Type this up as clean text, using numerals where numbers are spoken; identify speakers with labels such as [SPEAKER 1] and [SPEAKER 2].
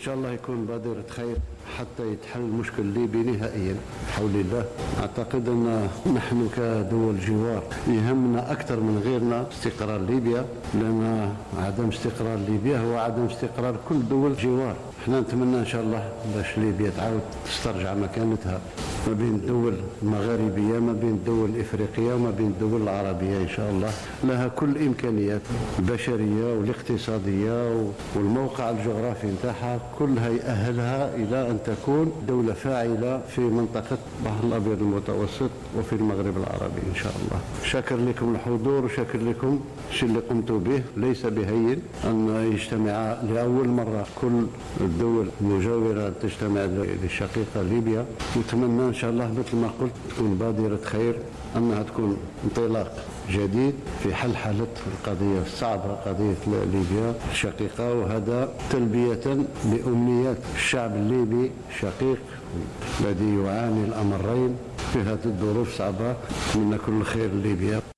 [SPEAKER 1] شاء الله يكون بادرة خير حتى يتحل المشكل الليبي نهائيا بحول الله. أعتقد أن نحن كدول جوار يهمنا أكثر من غيرنا استقرار ليبيا، لأن عدم استقرار ليبيا هو عدم استقرار كل دول جوار. احنا نتمنى إن شاء الله باش ليبيا تعاود تسترجع مكانتها ما بين الدول المغاربية، ما بين الدول الإفريقية وما بين الدول العربية. إن شاء الله لها كل الإمكانيات البشرية والاقتصادية والموقع الجغرافي نتاعها كلها يأهلها إلى أن تكون دولة فاعلة في منطقة البحر الأبيض المتوسط وفي المغرب العربي إن شاء الله. شكر لكم الحضور وشكر لكم الشيء اللي قمتوا به. ليس بهين أن يجتمع لأول مرة كل الدول المجاورة تجتمع للشقيقة ليبيا، ونتمنى إن شاء الله مثل ما قلت تكون بادرة خير، أنها تكون انطلاق جديد في حل حالة القضية الصعبة قضية ليبيا الشقيقة، وهذا تلبية لأمنيات الشعب الليبي الشقيق الذي يعاني الأمرين في هذه الظروف الصعبة. من كل خير ليبيا.